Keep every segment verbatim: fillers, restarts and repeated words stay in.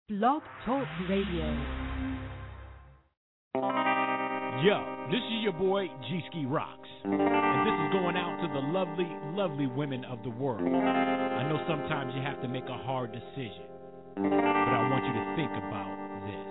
Blog Talk Radio. Yo, this is your boy G-Ski Rocks, and this is going out to the lovely, lovely women of the world. I know sometimes you have to make a hard decision, but I want you to think about this.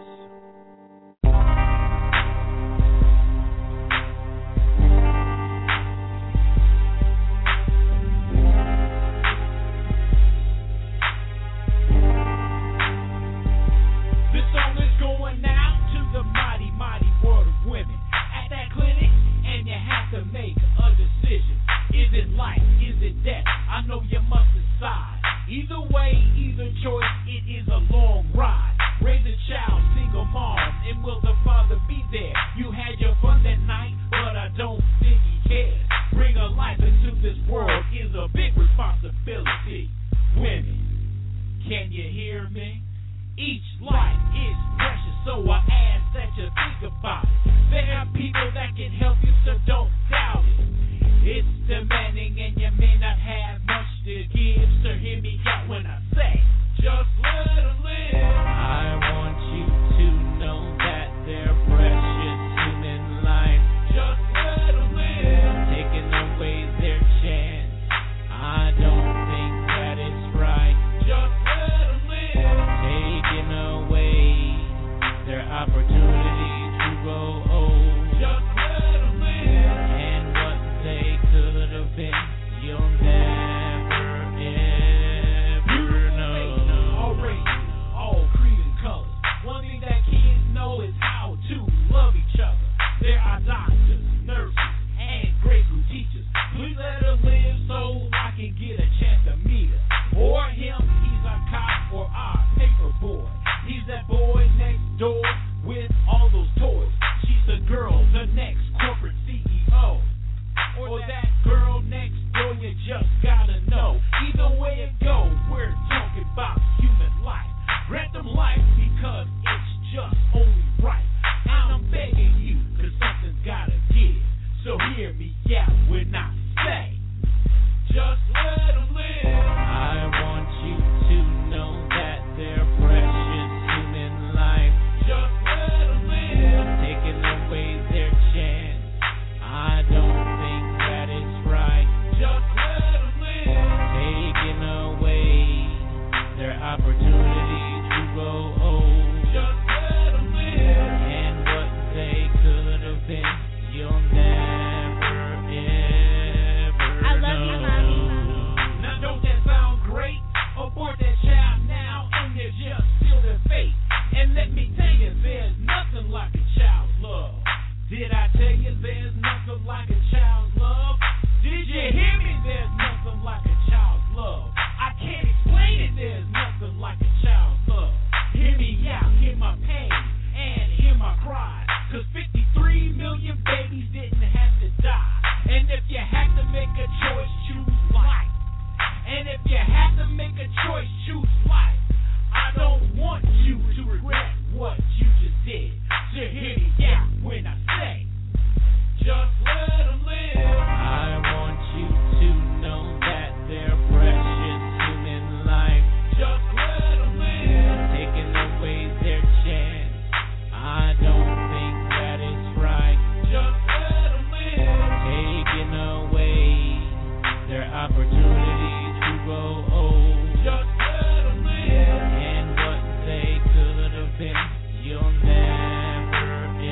You'll never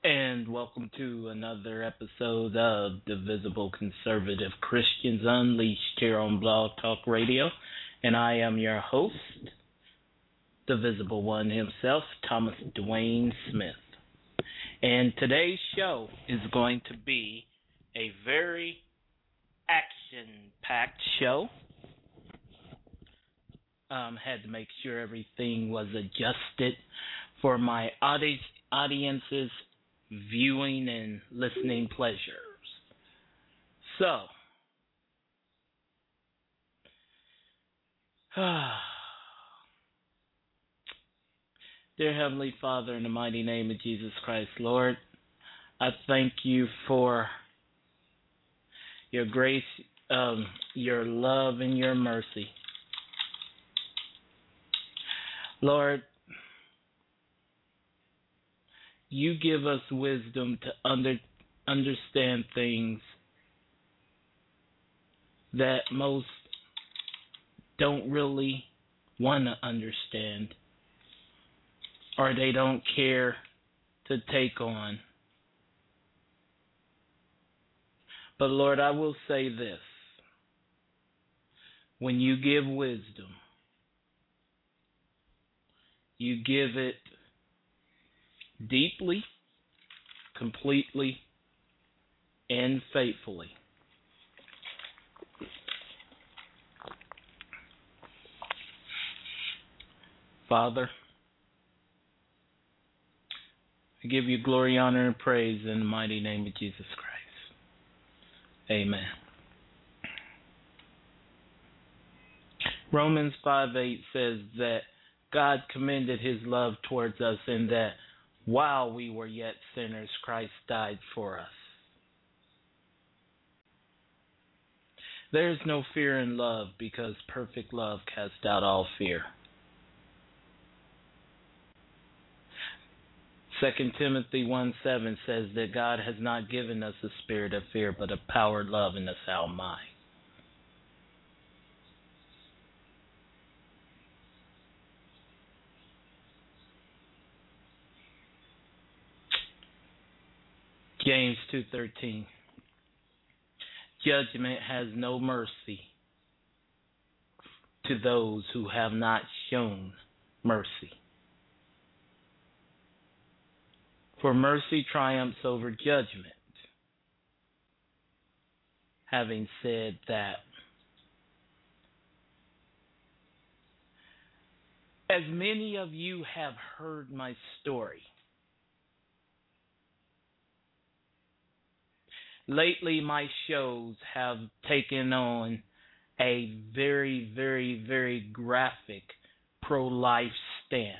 And welcome to another episode of the Visible Conservative Christians Unleashed here on Blog Talk Radio. And I am your host, the Visible One himself, Thomas Dwayne Smith. And today's show is going to be a very action-packed show. Um, had to make sure everything was adjusted for my audi- audience's viewing and listening pleasures. So, dear Heavenly Father, in the mighty name of Jesus Christ, Lord, I thank you for your grace, um, your love, and your mercy. Lord, you give us wisdom to under, understand things that most don't really want to understand, or they don't care to take on. But Lord, I will say this. When you give wisdom, you give it deeply, completely, and faithfully. Father, I give you glory, honor, and praise in the mighty name of Jesus Christ. Amen. Romans five eight says that God commended his love towards us in that while we were yet sinners, Christ died for us. There is no fear in love because perfect love casts out all fear. Second Timothy one seven says that God has not given us a spirit of fear, but of power, love, and a sound mind. James two thirteen. Judgment has no mercy to those who have not shown mercy. For mercy triumphs over judgment. Having said that, as many of you have heard my story, lately my shows have taken on a very, very, very graphic pro-life stance.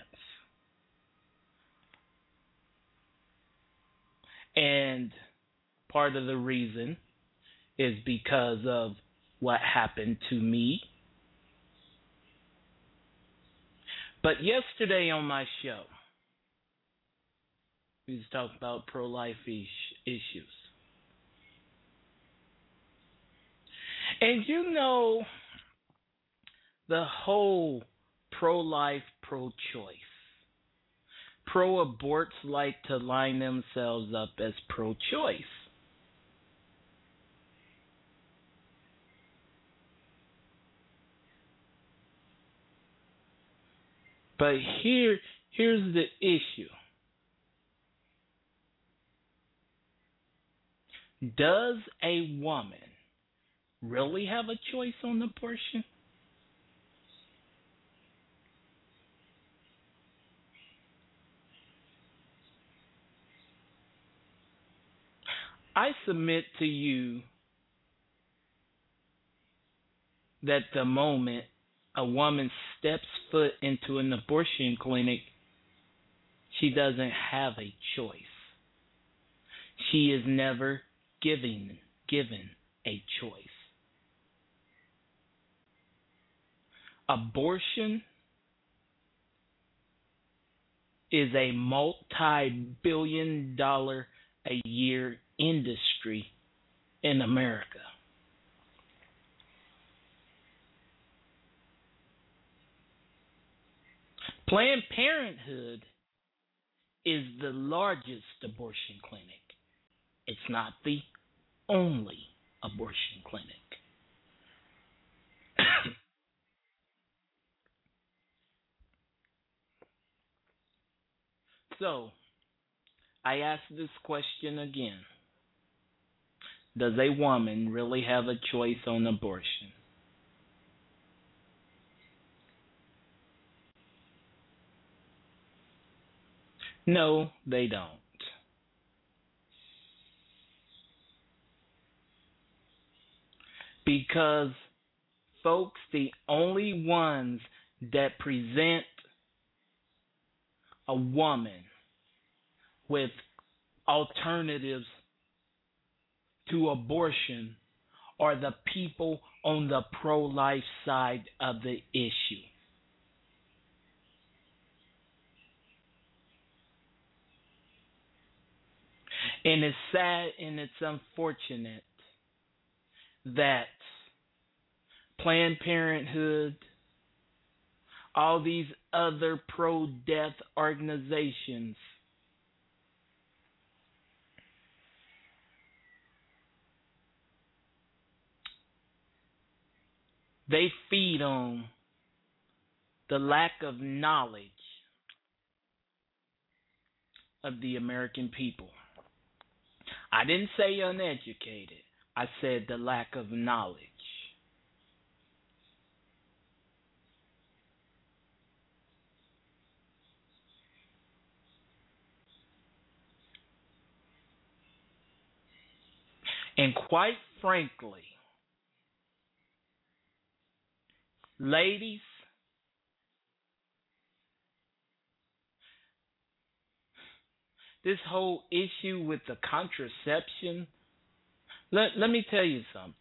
And part of the reason is because of what happened to me. But yesterday on my show, we was talking about pro-life is- issues. And you know, the whole pro-life, pro-choice. Pro-aborts like to line themselves up as pro-choice. But here, here's the issue. Does a woman really have a choice on abortion? I submit to you that the moment a woman steps foot into an abortion clinic, she doesn't have a choice. She is never given given a choice. Abortion is a multi-billion dollar a year industry in America. Planned Parenthood is the largest abortion clinic. It's not the only abortion clinic. So, I ask this question again. Does a woman really have a choice on abortion? No, they don't. Because, folks, the only ones that present a woman with alternatives to abortion are the people on the pro-life side of the issue. And it's sad and it's unfortunate that Planned Parenthood, all these other pro-death organizations they feed on the lack of knowledge of the American people. I didn't say uneducated. I said the lack of knowledge. And quite frankly, ladies, this whole issue with the contraception, let, let me tell you something.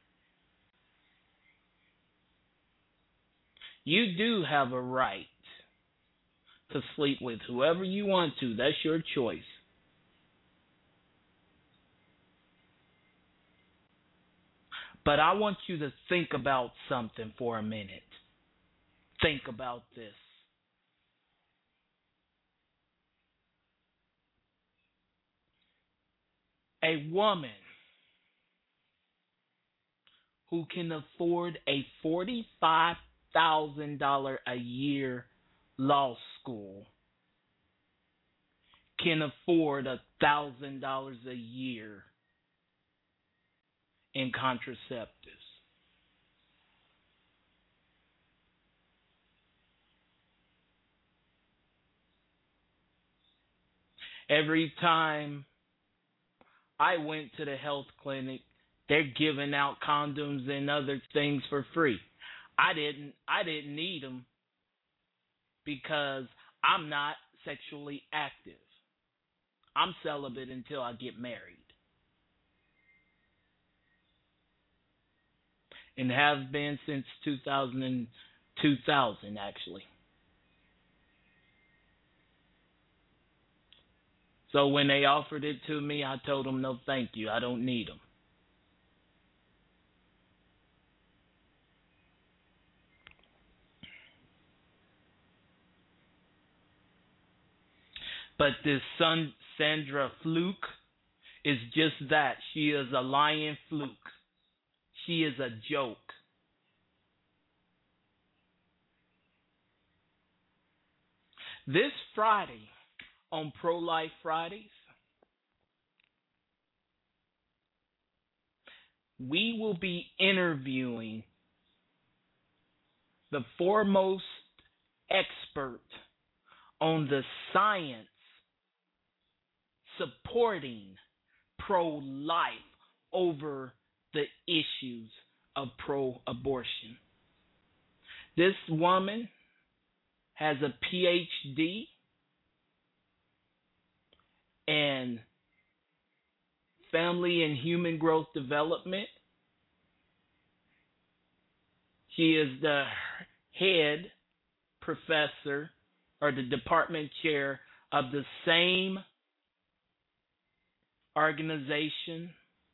You do have a right to sleep with whoever you want to. That's your choice. But I want you to think about something for a minute. Think about this. A woman who can afford a forty-five thousand dollars a year law school can afford one thousand dollars a year in contraceptives. Every time I went to the health clinic, they're giving out condoms and other things for free. I didn't I didn't need them because I'm not sexually active. I'm celibate until I get married. And have been since two thousand, two thousand actually. So when they offered it to me, I told them no thank you, I don't need them. But this son, Sandra Fluke is just that. She is a lying fluke. She is a joke. This Friday, on Pro-Life Fridays, we will be interviewing the foremost expert on the science supporting pro-life over the issues of pro-abortion. This woman has a P H D in family and human growth development. She is the head professor or the department chair of the same organization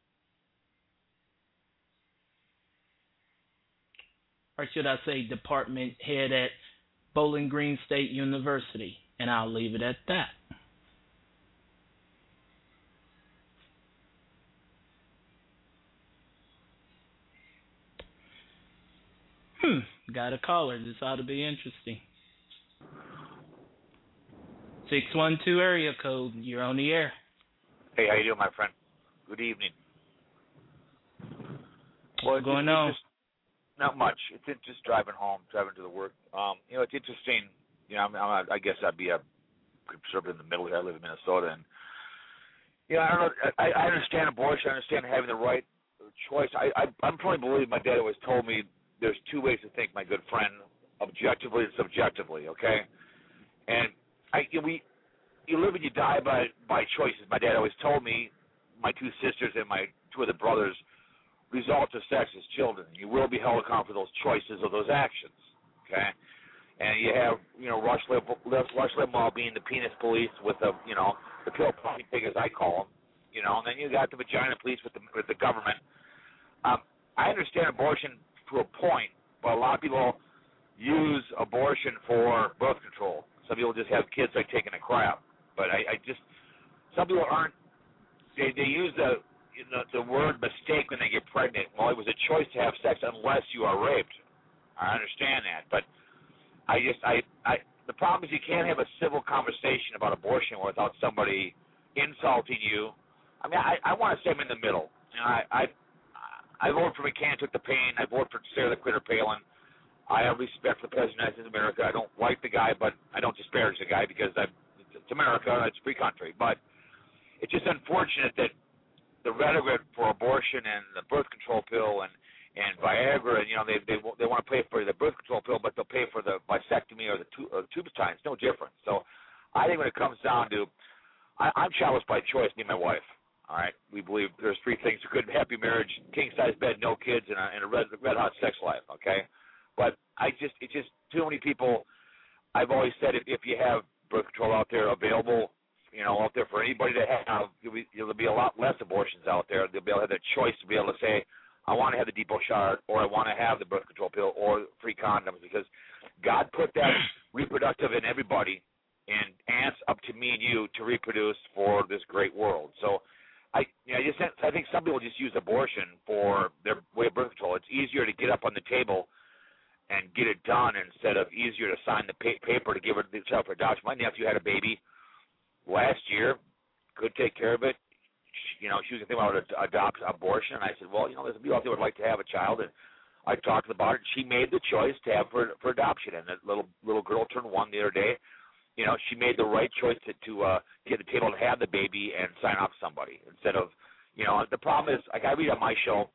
or should I say department head at Bowling Green State University, and I'll leave it at that. Hmm. Got a caller. This ought to be interesting. six one two area code. You're on the air. Hey, how you doing, my friend? Good evening. Well, What's going on? Just, not much. It's just driving home, driving to the work. Um, you know, it's interesting. You know, I'm, I'm, I guess I'd be a conservative in the middle here. I live in Minnesota, and you know, I don't know. I, I understand abortion. I understand having the right choice. I, I, I'm probably believe my dad always told me there's two ways to think, my good friend, objectively and subjectively. Okay, and I, you know, we, you live and you die by by choices. My dad always told me, my two sisters and my two other brothers, result of sex as children. You will be held accountable for those choices or those actions. Okay. And you have, you know, Rush Limbaugh, Rush Limbaugh being the penis police with the, you know, the pill popping pig, as I call them, you know, and then you got the vagina police with the with the government. Um, I understand abortion to a point, but a lot of people use abortion for birth control. Some people just have kids like taking a crap. But I, I just, some people aren't. They they use the you know, the word mistake when they get pregnant. Well, it was a choice to have sex unless you are raped. I understand that, but I just, I, I, the problem is you can't have a civil conversation about abortion without somebody insulting you. I mean, I, I want to say I'm in the middle. You know, I, I, I voted for McCain, took the pain. I voted for Sarah the Quitter Palin. I have respect for the President of the United States of America. I don't like the guy, but I don't disparage the guy because I, it's America. It's a free country. But it's just unfortunate that the rhetoric for abortion and the birth control pill and and Viagra, and you know they they they want to pay for the birth control pill, but they'll pay for the vasectomy or the, tu- or the tubicide. It's no different. So I think when it comes down to, I, I'm childless by choice, me and my wife. All right, we believe there's three things: a good, happy marriage, king size bed, no kids, and a, and a red red hot sex life. Okay, but I just it's just too many people. I've always said if, if you have birth control out there available, you know, out there for anybody to have, there'll be, there'll be a lot less abortions out there. They'll be able to have the choice to be able to say, I want to have the depot shot, or I want to have the birth control pill, or free condoms, because God put that reproductive in everybody, and ants up to me and you to reproduce for this great world. So, I, you know, I just I think some people just use abortion for their way of birth control. It's easier to get up on the table and get it done instead of easier to sign the pa- paper to give it the child for adoption. My nephew had a baby last year, could take care of it. You know, she was thinking about ad- adopt abortion, and I said, well, you know, there's people out there who would like to have a child, and I talked about it. And she made the choice to have for for adoption, and that little little girl turned one the other day. You know, she made the right choice to to uh, get the table to have the baby and sign off somebody instead of, you know, the problem is, like I read on my show,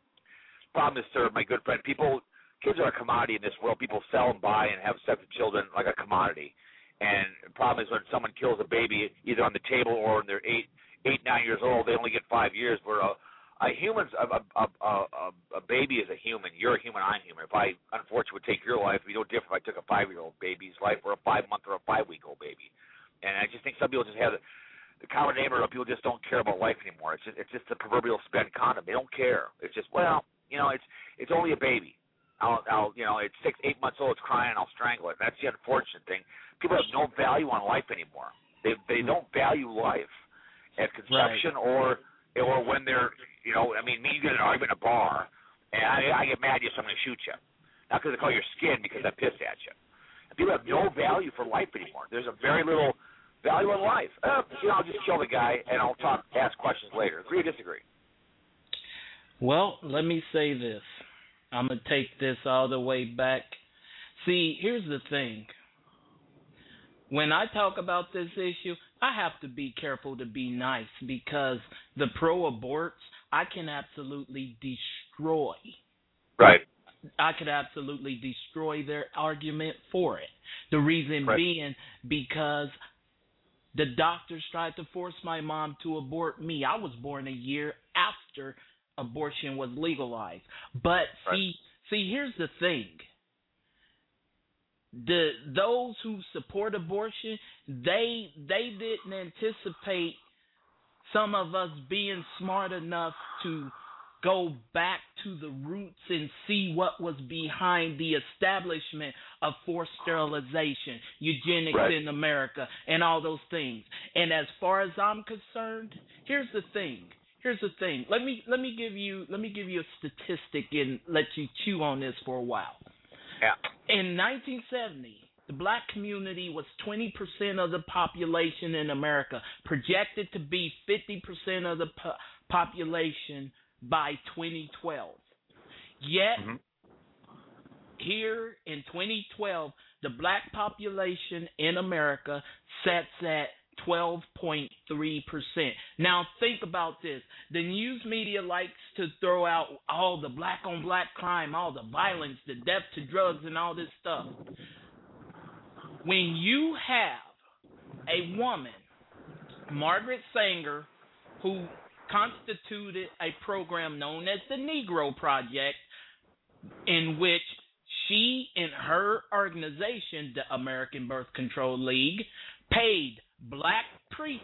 the problem is, sir, my good friend, people, kids are a commodity in this world. People sell and buy and have sex with children like a commodity. And the problem is when someone kills a baby, either on the table or when they're eight, eight, nine years old, they only get five years. Where a, a human's a, a, a, a, a baby is a human. You're a human. I'm human. If I unfortunately would take your life, it'd be no different if I took a five-year-old baby's life or a five-month or a five-week-old baby. And I just think some people just have the, the common name of people just don't care about life anymore. It's just, it's just the proverbial spent condom. They don't care. It's just, well, you know, it's it's only a baby. I'll, I'll, you know, it's six, eight months old, it's crying, I'll strangle it. That's the unfortunate thing. People have no value on life anymore. They they don't value life at conception right. or or when they're, you know, I mean, me, you get an argument in a bar, and I, I get mad at you, so I'm going to shoot you. Not because I call your skin, because I pissed at you. And people have no value for life anymore. There's a very little value in life. Uh, you know, I'll just kill the guy, and I'll talk, ask questions later. Agree or disagree? Well, let me say this. I'm going to take this all the way back. See, here's the thing. When I talk about this issue, I have to be careful to be nice because the pro-aborts, I can absolutely destroy. Right. I could absolutely destroy their argument for it. The reason right. being because the doctors tried to force my mom to abort me. I was born a year after abortion was legalized. But right. see, see, here's the thing. The those who support abortion, they they didn't anticipate some of us being smart enough to go back to the roots and see what was behind the establishment of forced sterilization, eugenics right. in America, and all those things. And as far as I'm concerned, here's the thing. Here's the thing. Let me let me give you let me give you a statistic and let you chew on this for a while. Yeah. In nineteen seventy, the black community was twenty percent of the population in America, projected to be fifty percent of the po- population by twenty twelve. Yet, mm-hmm. here in twenty twelve, the black population in America sets at twelve point three percent. Now, think about this. The news media likes to throw out all the black-on-black crime, all the violence, the death to drugs, and all this stuff. When you have a woman, Margaret Sanger, who constituted a program known as the Negro Project, in which she and her organization, the American Birth Control League, paid black preachers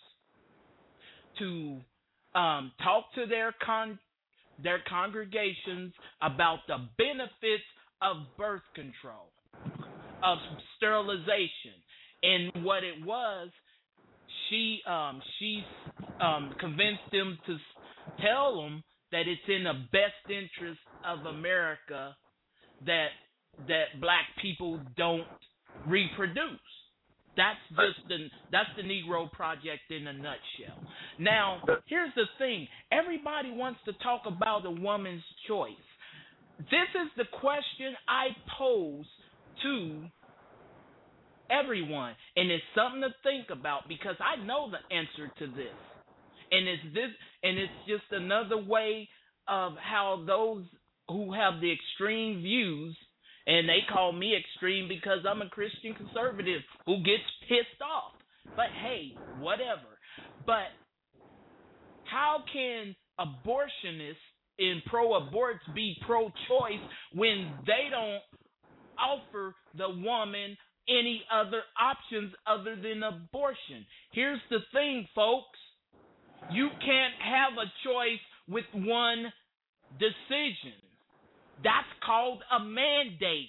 to um, talk to their con- their congregations about the benefits of birth control, of sterilization. And what it was, she um, she um, convinced them to tell them that it's in the best interest of America that that black people don't reproduce. That's just the that's the Negro Project in a nutshell. Now, here's the thing. Everybody wants to talk about a woman's choice. This is the question I pose to everyone, and it's something to think about because I know the answer to this. And it's this and it's just another way of how those who have the extreme views, and they call me extreme because I'm a Christian conservative who gets pissed off. But hey, whatever. But how can abortionists and pro-aborts be pro-choice when they don't offer the woman any other options other than abortion? Here's the thing, folks. You can't have a choice with one decision. That's called a mandate.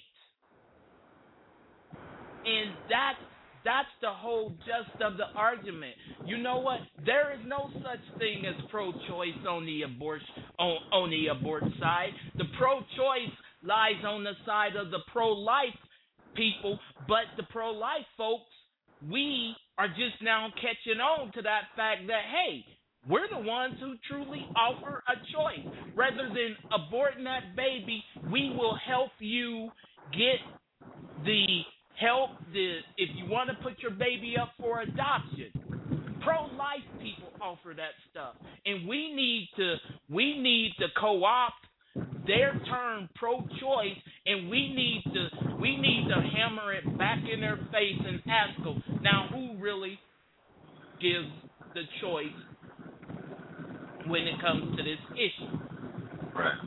And that's, that's the whole gist of the argument. You know what? There is no such thing as pro-choice on the abortion on, on the abort side. The pro-choice lies on the side of the pro-life people, but the pro-life folks, we are just now catching on to that fact that, hey, we're the ones who truly offer a choice. Rather than aborting that baby, we will help you get the help, the if you want to put your baby up for adoption. Pro-life people offer that stuff. And we need to we need to co-opt their term pro-choice, and we need to we need to hammer it back in their face and ask them, now who really gives the choice when it comes to this issue? Right.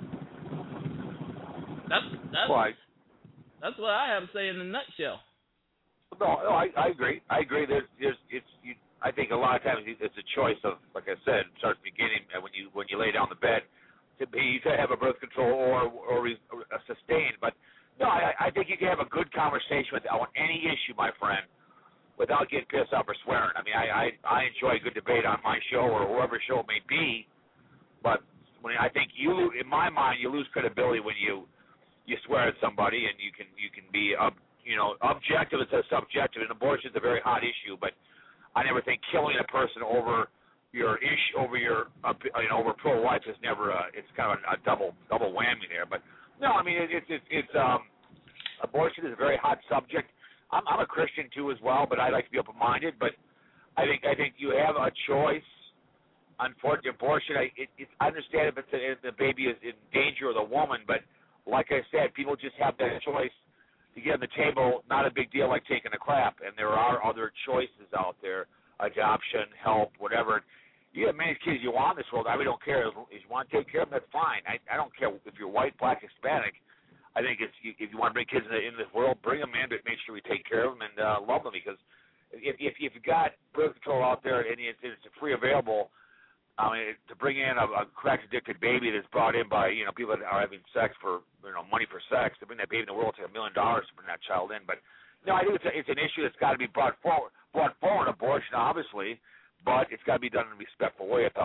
That's that's well, I, that's what I have to say in a nutshell. No, no, I, I agree. I agree. There's, there's, it's. You, I think a lot of times it's a choice of, like I said, starts beginning when you when you lay down the bed to be to have a birth control or or, or a sustain. But no, I, I think you can have a good conversation with on any issue, my friend, without getting pissed off or swearing. I mean, I, I, I enjoy a good debate on my show or whoever show it may be, but when I think you, in my mind, you lose credibility when you you swear at somebody, and you can you can be up, you know, objective instead of subjective. And abortion is a very hot issue, but I never think killing a person over your issue, over your uh, you know, over pro-life is never a, it's kind of a, a double double whammy there. But no, I mean, it's it, it's um, abortion is a very hot subject. I'm, I'm a Christian too as well, but I like to be open-minded. But I think I think you have a choice. Unfortunately, abortion. I, it, it's I understand if, it's a, if the baby is in danger or the woman, but like I said, people just have that choice to get on the table. Not a big deal like taking a crap, and there are other choices out there: adoption, help, whatever. You have many kids you want in this world. I really don't care. If you want to take care of them, that's fine. I, I don't care if you're white, black, Hispanic. I think it's if you want to bring kids in, the, in this world, bring them in, but make sure we take care of them and uh, love them. Because if if if you got birth control out there and it's, it's free available, I mean, to bring in a, a crack addicted baby that's brought in by you know people that are having sex for you know money for sex, to bring that baby in the world, it's like a million dollars to bring that child in. But no, I think it's a, it's an issue that's got to be brought forward. Brought forward, abortion obviously, but it's got to be done in a respectful way without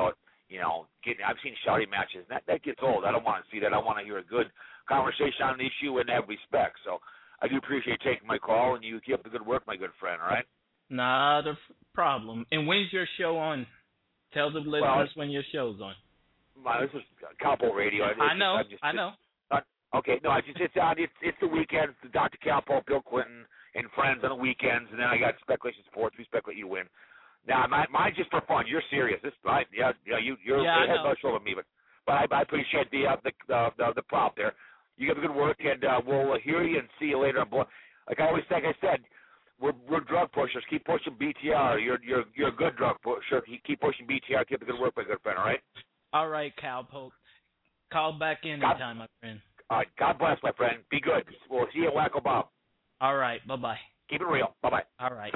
you know, getting. I've seen shouting matches. That that gets old. I don't want to see that. I want to hear a good conversation on an issue and have respect. So I do appreciate you taking my call, and you keep up the good work, my good friend. All right. Not a f- problem. And when's your show on? Tell the listeners well, when your show's on. My, this is Calpo Radio. It's, I know. I'm just, I know. Uh, okay, no, I just it's on. It's it's the weekends. The Doctor Calpo, Bill Clinton, and friends on the weekends, and then I got Speculation Sports. We speculate you win. Now, my mine's just for fun. You're serious. This, I, yeah, yeah, you you're yeah, head about shoulder me, but but I, I appreciate the uh, the, uh, the the prop there. You have good work, and uh, we'll hear you and see you later. Like I always, like I said, we're we're drug pushers. Keep pushing B T R. You're you're you're a good drug pusher. Keep pushing B T R. Keep the good work, my good friend. All right. All right, Calpo. Call back anytime, my friend. All right. God bless, my friend. Be good. We'll see you at Wacko Bob. All right. Bye-bye. Keep it real. Bye-bye. All right.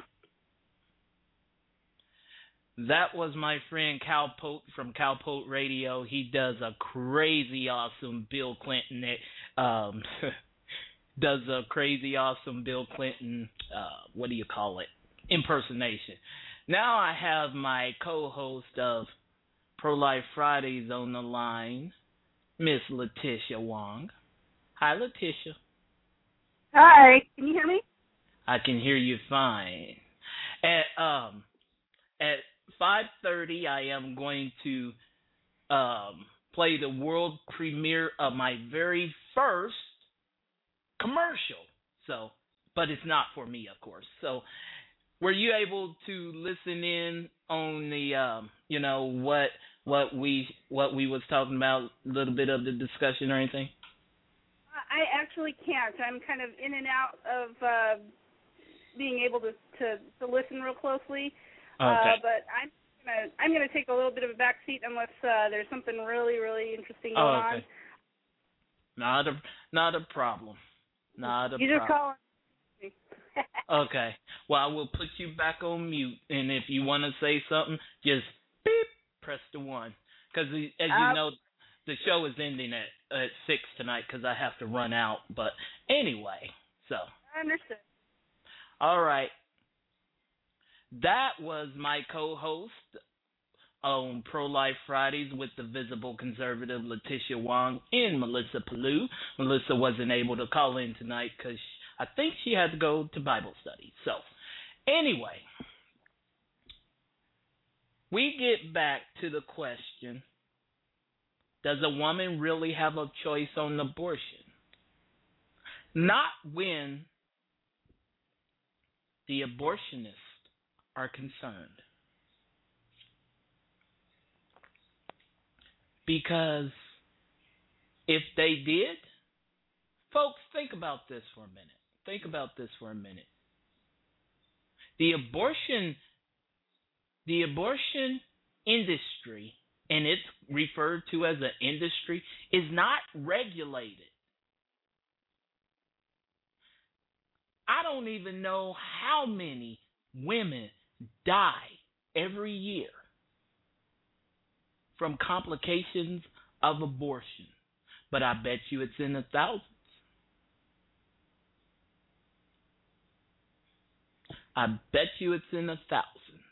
That was my friend Cal Pote from Cal Pote Radio. He does a crazy awesome Bill Clinton. Um, does a crazy awesome Bill Clinton, uh, what do you call it, impersonation. Now I have my co-host of Pro-Life Fridays on the line, Miss Letitia Wong. Hi, Letitia. Hi. Can you hear me? I can hear you fine. At um at five thirty, I am going to um play the world premiere of my very first commercial. So, but it's not for me, of course. So, were you able to listen in on the um you know what what we what we was talking about, a little bit of the discussion or anything? I actually can't. I'm kind of in and out of uh, being able to, to, to listen real closely. Okay. Uh, but I'm gonna I'm gonna take a little bit of a back seat unless uh, there's something really really interesting going oh, okay. on. Not a not a problem. Not a you just problem. call. Okay. Well, I will put you back on mute, and if you want to say something, just beep, press the one. Because as you uh, know, the show is ending at at six tonight because I have to run out. But anyway, so. I understood. All right. That was my co-host on Pro-Life Fridays with the visible conservative Letitia Wong and Melissa Palou. Melissa wasn't able to call in tonight because I think she had to go to Bible study. So, anyway, we get back to the question, does a woman really have a choice on abortion? Not when the abortionists are concerned. Because if they did, folks, think about this for a minute. Think about this for a minute. The abortion, the abortion industry, and it's referred to as an industry, is not regulated. I don't even know how many women die every year from complications of abortion, but I bet you it's in the thousands. I bet you it's in the thousands.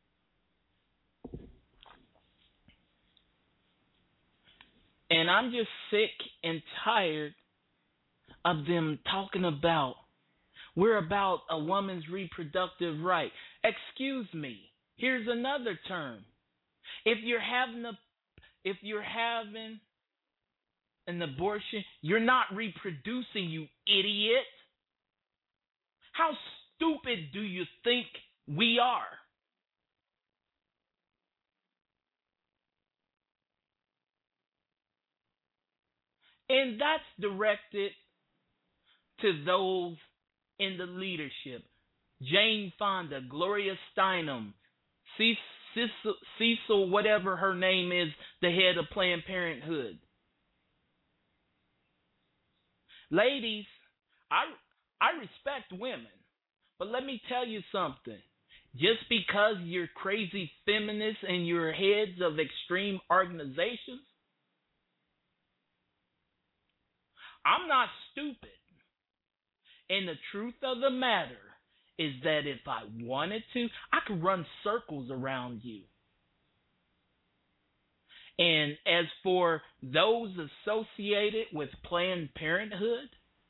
And I'm just sick and tired of them talking about we're about a woman's reproductive right. Excuse me. Here's another term. If you're having a if you're having an abortion, you're not reproducing, you idiot. How stupid do you think we are? And that's directed to those in the leadership. Jane Fonda, Gloria Steinem, Cecil, Cecil, whatever her name is, the head of Planned Parenthood. Ladies, I I respect women, but let me tell you something. Just because you're crazy feminists and you're heads of extreme organizations, I'm not stupid. And the truth of the matter is that if I wanted to, I could run circles around you. And as for those associated with Planned Parenthood,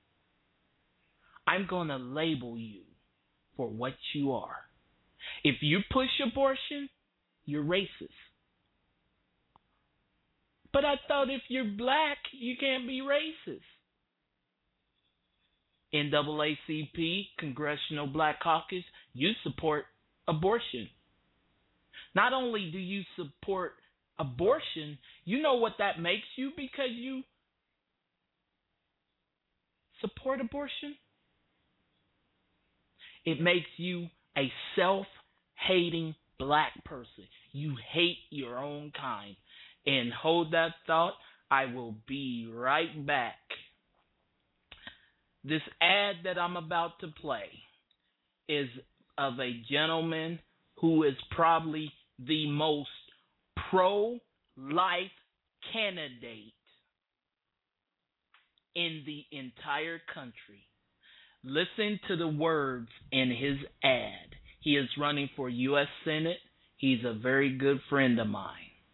I'm going to label you for what you are. If you push abortion, you're racist. But I thought if you're black, you can't be racist. N double A C P, Congressional Black Caucus, you support abortion. Not only do you support abortion, you know what that makes you because you support abortion? It makes you a self-hating black person. You hate your own kind. And hold that thought, I will be right back. This ad that I'm about to play is of a gentleman who is probably the most pro-life candidate in the entire country. Listen to the words in his ad. He is running for U S Senate. He's a very good friend of mine.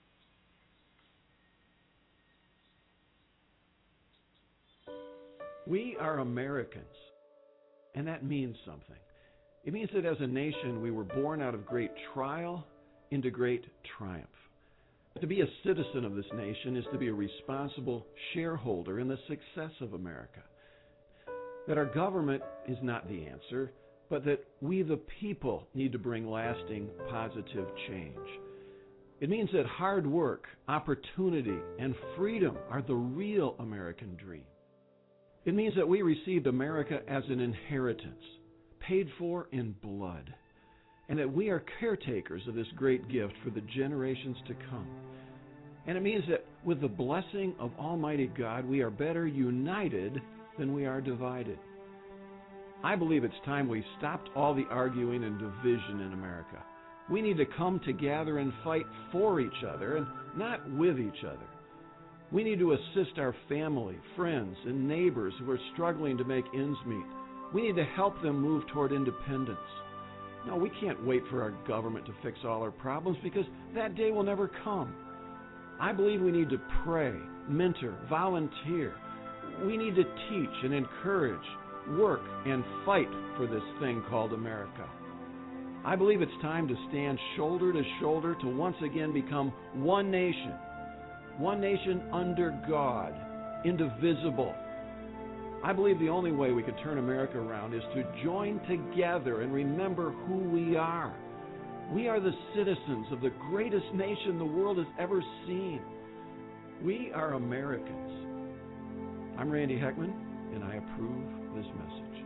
We are Americans, and that means something. It means that as a nation, we were born out of great trial into great triumph. To be a citizen of this nation is to be a responsible shareholder in the success of America. That our government is not the answer, but that we the people need to bring lasting positive change. It means that hard work, opportunity, and freedom are the real American dream. It means that we received America as an inheritance, paid for in blood, and that we are caretakers of this great gift for the generations to come. And it means that with the blessing of Almighty God, we are better united than we are divided. I believe it's time we stopped all the arguing and division in America. We need to come together and fight for each other and not with each other. We need to assist our family, friends, and neighbors who are struggling to make ends meet. We need to help them move toward independence. No, we can't wait for our government to fix all our problems because that day will never come. I believe we need to pray, mentor, volunteer. We need to teach and encourage, work, and fight for this thing called America. I believe it's time to stand shoulder to shoulder to once again become one nation. One nation under God, indivisible. I believe the only way we can turn America around is to join together and remember who we are. We are the citizens of the greatest nation the world has ever seen. We are Americans. I'm Randy Heckman, and I approve this message.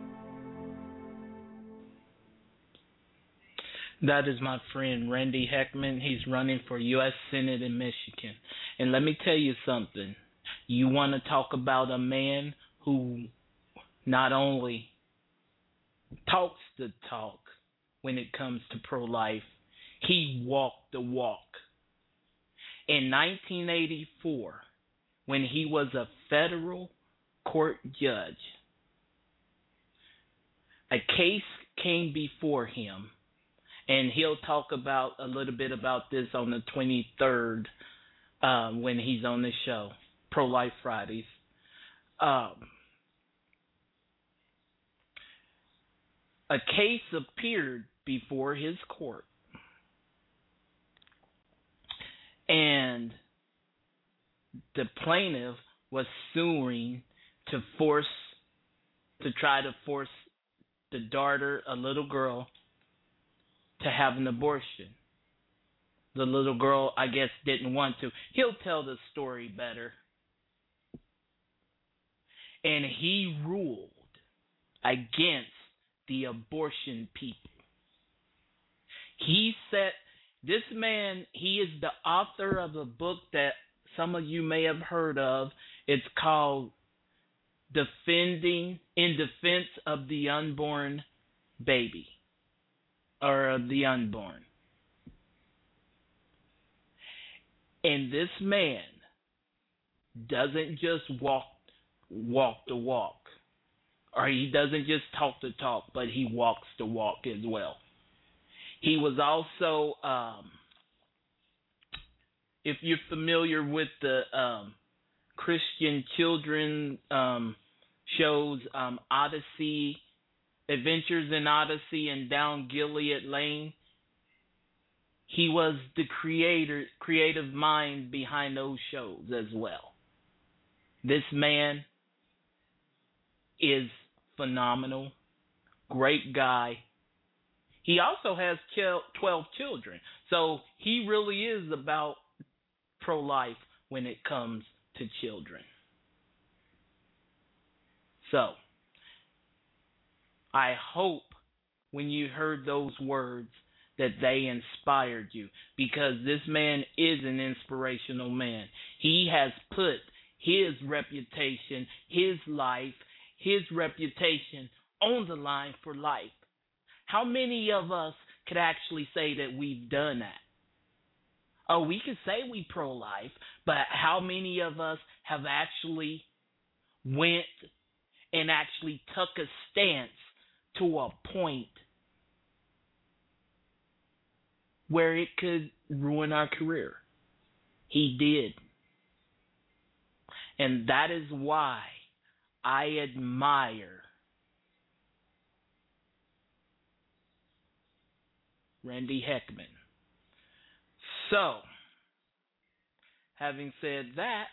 That is my friend Randy Heckman. He's running for U S Senate in Michigan. And let me tell you something. You want to talk about a man who not only talks the talk when it comes to pro-life, he walked the walk. In nineteen eighty-four, when he was a federal court judge, a case came before him. And he'll talk about a little bit about this on the twenty-third um, when he's on the show, Pro-Life Fridays. Um, a case appeared before his court. And the plaintiff was suing to force, to try to force the daughter, a little girl, to have an abortion. The little girl, I guess, didn't want to. He'll tell the story better. And he ruled against the abortion people. He said, this man, he is the author of a book that some of you may have heard of. It's called Defending, in Defense of the Unborn Baby. Or the unborn. And this man doesn't just walk walk the walk, or he doesn't just talk the talk, but he walks the walk as well. He was also um, if you're familiar with the um, Christian children um, shows, um, Odyssey, Adventures in Odyssey and Down Gilead Lane, he was the creator, creative mind behind those shows as well. This man is phenomenal, great guy. He also has twelve children, so he really is about pro-life when it comes to children. So, I hope when you heard those words that they inspired you, because this man is an inspirational man. He has put his reputation, his life, his reputation on the line for life. How many of us could actually say that we've done that? Oh, we could say we pro-life, but how many of us have actually went and actually took a stance to a point where it could ruin our career? He did. And that is why I admire Randy Heckman. So, having said that,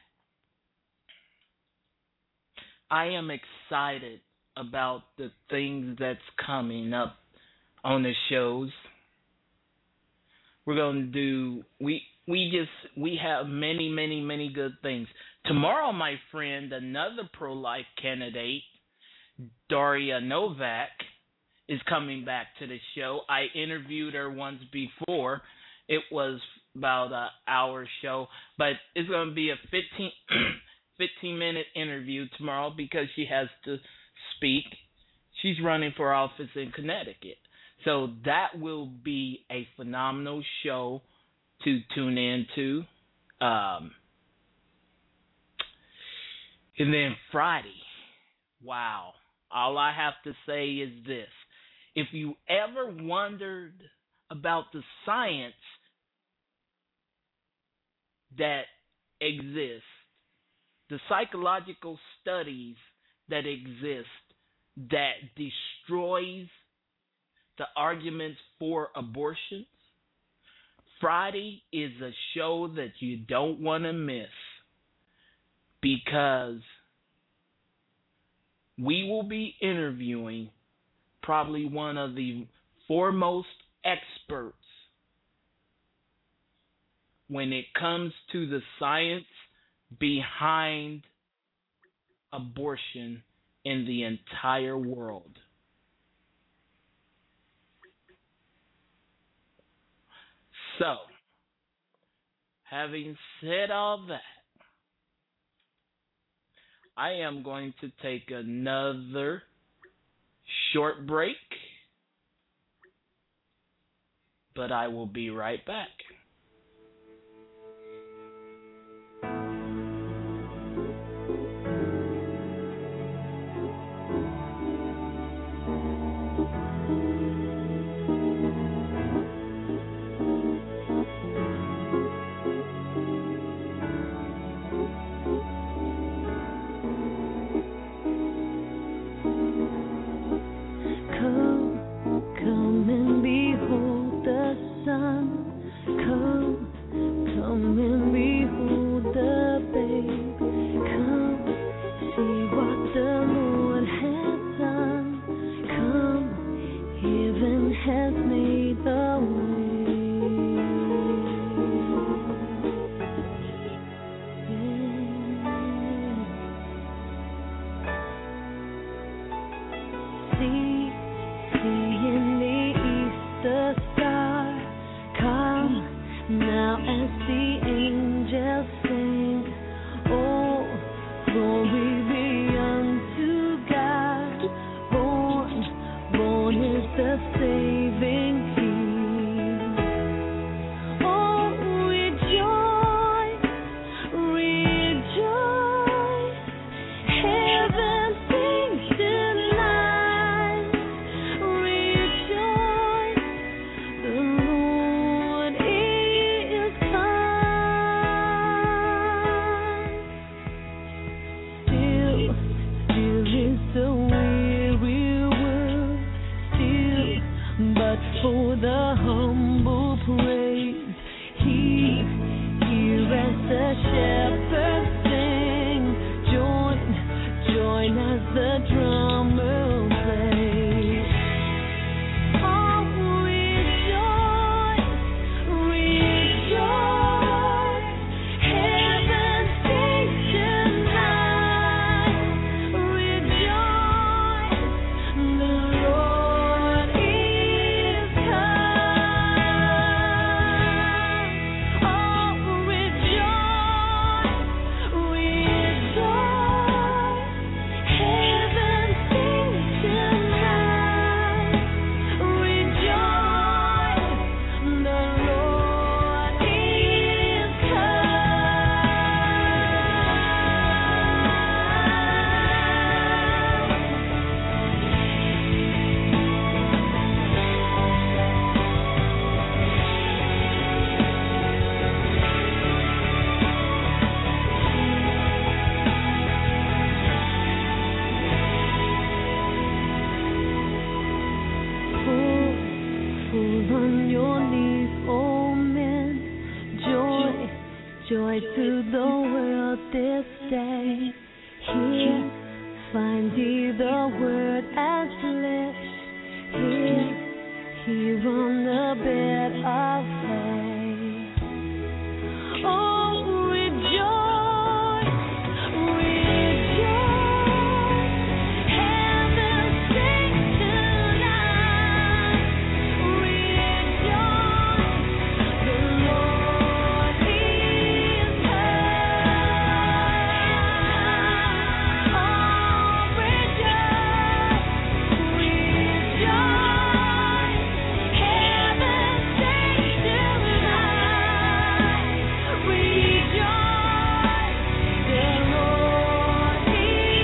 I am excited about the things that's coming up on the shows. We're going to do, we we just, we have many, many, many good things. Tomorrow, my friend, another pro-life candidate, Daria Novak, is coming back to the show. I interviewed her once before. It was about an hour show, but it's going to be a fifteen, fifteen minute interview tomorrow because she has to speak. She's running for office in Connecticut. So that will be a phenomenal show to tune into. Um, and then Friday, wow. All I have to say is this. If you ever wondered about the science that exists, the psychological studies that exist that destroys the arguments for abortions, Friday is a show that you don't want to miss, because we will be interviewing probably one of the foremost experts when it comes to the science behind abortion in the entire world. So, having said all that, I am going to take another short break, but I will be right back. Heaven sings tonight. joy to the world this day. Here, find ye the word as flesh. Here, here on the bed of hay. Oh, rejoice, rejoice. Heaven sings tonight. Rejoice, the Lord is come. Oh, rejoice, rejoice. Heaven sings tonight. Rejoice, the Lord is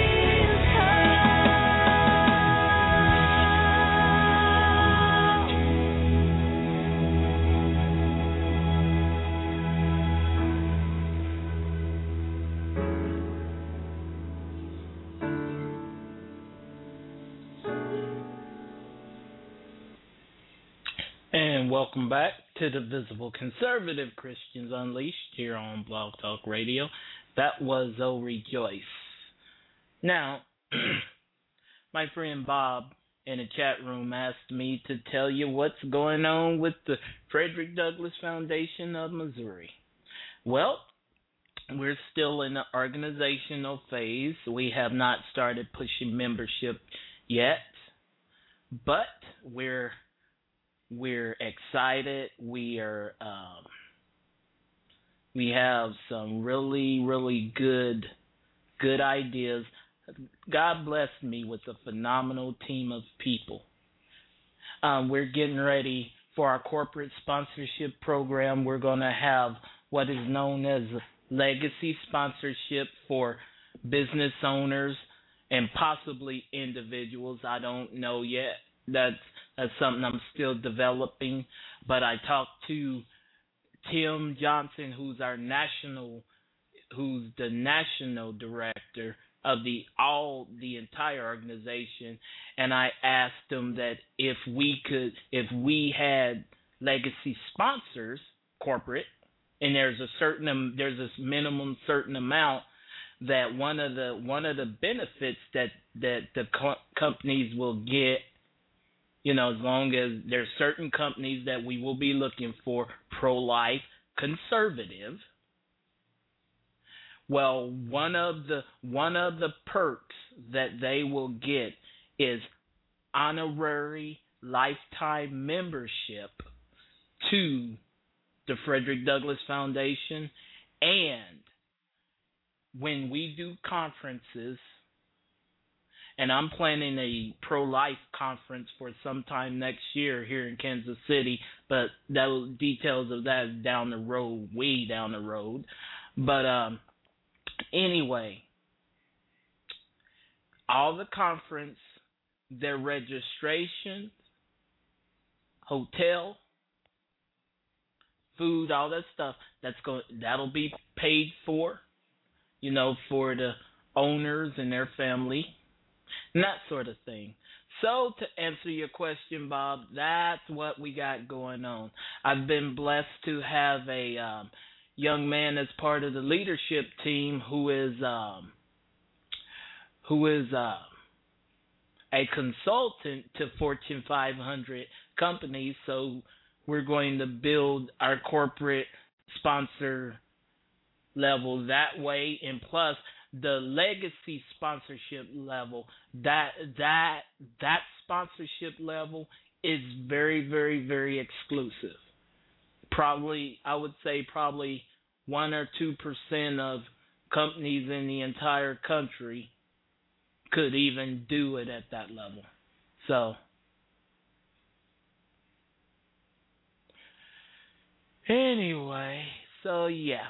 And welcome back to the Visible Conservative Christians Unleashed here on Blog Talk Radio. That was Oh Rejoice. Now, my friend Bob in the chat room asked me to tell you what's going on with the Frederick Douglass Foundation of Missouri. Well, we're still in the organizational phase. We have not started pushing membership yet, but we're We're excited. We are. Um, we have some really, really good, good ideas. God blessed me with a phenomenal team of people. Um, we're getting ready for our corporate sponsorship program. We're going to have what is known as legacy sponsorship for business owners and possibly individuals. I don't know yet. That's That's something I'm still developing, but I talked to Tim Johnson, who's our national, who's the national director of the all the entire organization, and I asked him that if we could, if we had legacy sponsors, corporate, and there's a certain, there's this minimum certain amount that one of the one of the benefits that that the co- companies will get. You know, as long as there's certain companies that we will be looking for, pro-life, conservative. Well, one of the one of the perks that they will get is honorary lifetime membership to the Frederick Douglass Foundation. And when we do conferences, and I'm planning a pro-life conference for sometime next year here in Kansas City, but the details of that is down the road, way down the road. But um, anyway, all the conference, their registration, hotel, food, all that stuff, that's going that'll be paid for, you know, for the owners and their family. And that sort of thing. So to answer your question, Bob, that's what we got going on. I've been blessed to have a um, young man as part of the leadership team who is um, who is uh, a consultant to Fortune five hundred companies, so we're going to build our corporate sponsor level that way, and plus the legacy sponsorship level, that that that sponsorship level is very, very, very exclusive. Probably, I would say probably one or two percent of companies in the entire country could even do it at that level. So, anyway, so yeah.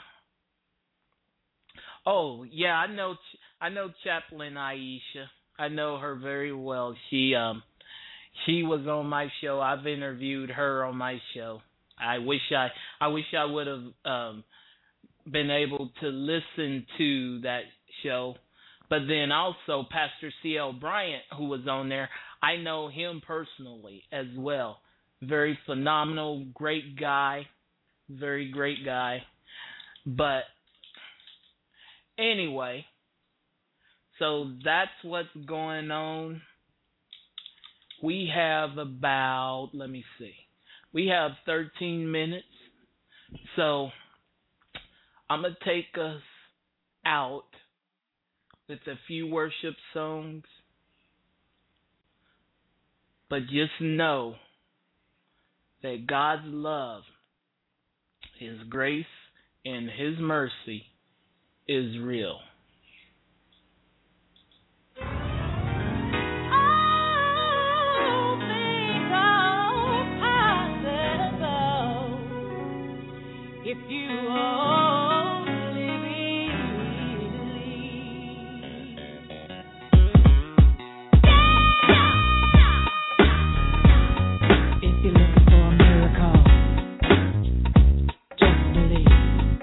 Oh, yeah, I know I know Chaplain Aisha. I know her very well. She um she was on my show. I've interviewed her on my show. I wish I I wish I would have um been able to listen to that show. But then also Pastor C L Bryant, who was on there, I know him personally as well. Very phenomenal, great guy. Very great guy. But anyway, so that's what's going on. We have about, let me see, we have thirteen minutes. So I'm going to take us out with a few worship songs. But just know that God's love, His grace, and His mercy is real. All things are possible if you only believe. If you're looking for a miracle, just believe.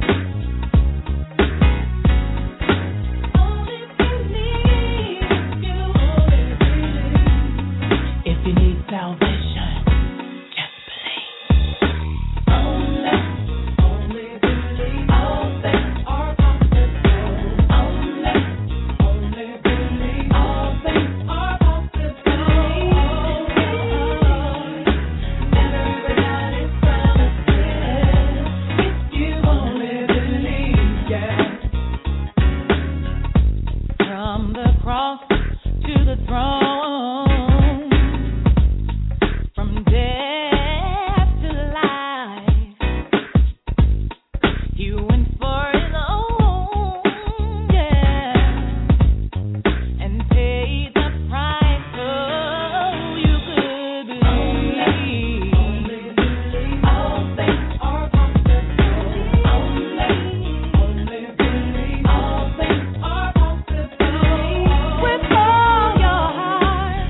If you need salvation, just believe. Only, only believe. All things are possible. Only, only believe. All things are possible. Never without His promises. If you only believe, yeah. From the cross to the throne. With all your heart.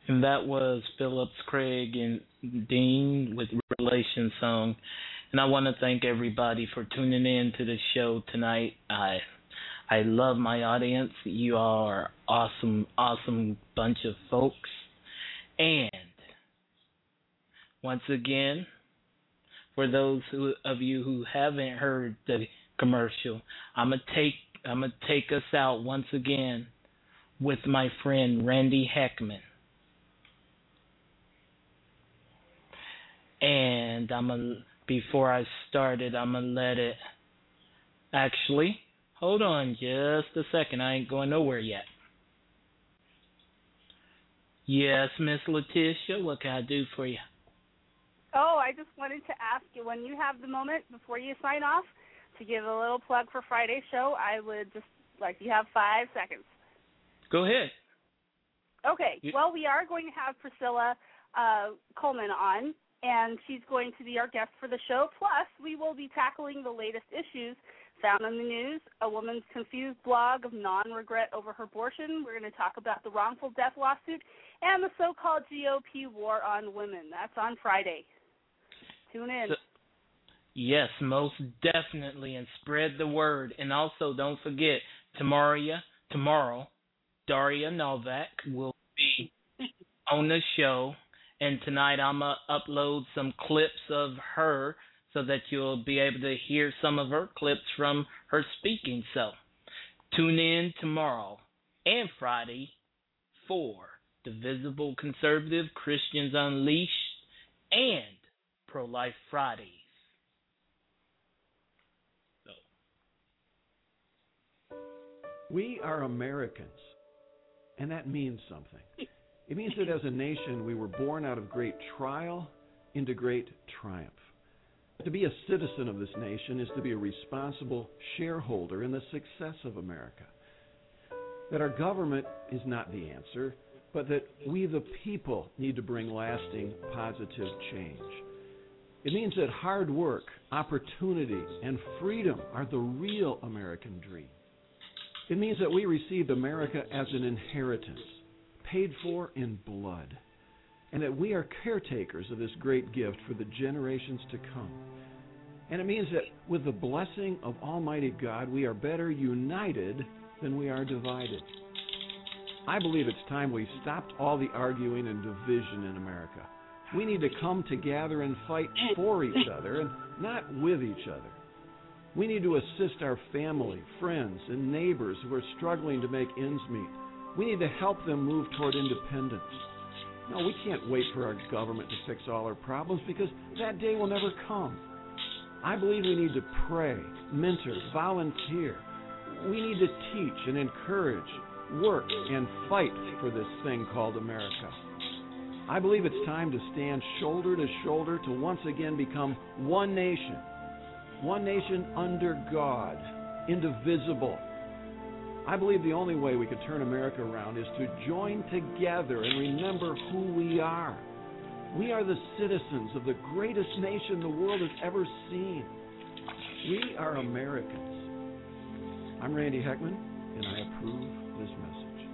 And that was Phillips, Craig, and Dean with Relation Song. And I want to thank everybody for tuning in to the show tonight. I I love my audience. You are awesome, awesome bunch of folks. And once again, for those who, of you who haven't heard the commercial, I'm gonna take I'm gonna take us out once again with my friend Randy Heckman. And I'm gonna, before I start it, I'm gonna let it. Actually, hold on just a second. I ain't going nowhere yet. Yes, Miss Letitia, what can I do for you? Oh, I just wanted to ask you, when you have the moment before you sign off, to give a little plug for Friday's show. I would just like you have five seconds. Go ahead. Okay. Well, we are going to have Priscilla uh, Coleman on, and she's going to be our guest for the show. Plus, we will be tackling the latest issues found in the news, a woman's confused blog of non-regret over her abortion. We're going to talk about the wrongful death lawsuit and the so-called G O P war on women. That's on Friday. Tune in. So, yes, most definitely, and spread the word. And also, don't forget, tomorrow, tomorrow Daria Novak will be on the show. And tonight I'm going to upload some clips of her so that you'll be able to hear some of her clips from her speaking. So tune in tomorrow and Friday for Divisible Conservative, Christians Unleashed, and Pro-Life Fridays. So. We are Americans, and that means something. It means that as a nation, we were born out of great trial into great triumph. To be a citizen of this nation is to be a responsible shareholder in the success of America. That our government is not the answer, but that we the people need to bring lasting positive change. It means that hard work, opportunity, and freedom are the real American dream. It means that we received America as an inheritance, paid for in blood, and that we are caretakers of this great gift for the generations to come. And it means that with the blessing of Almighty God, we are better united than we are divided. I believe it's time we stopped all the arguing and division in America. We need to come together and fight for each other and not with each other. We need to assist our family, friends, and neighbors who are struggling to make ends meet. We need to help them move toward independence. No, we can't wait for our government to fix all our problems because that day will never come. I believe we need to pray, mentor, volunteer. We need to teach and encourage, work, and fight for this thing called America. I believe it's time to stand shoulder to shoulder to once again become one nation. One nation under God, indivisible. I believe the only way we can turn America around is to join together and remember who we are. We are the citizens of the greatest nation the world has ever seen. We are Americans. I'm Randy Heckman, and I approve this message.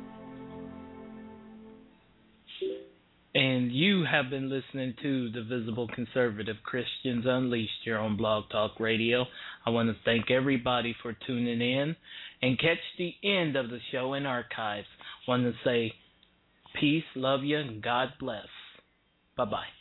And you have been listening to the Visible Conservative Christians Unleashed here on Blog Talk Radio. I want to thank everybody for tuning in and catch the end of the show in archives. I want to say peace, love you, and God bless. Bye-bye.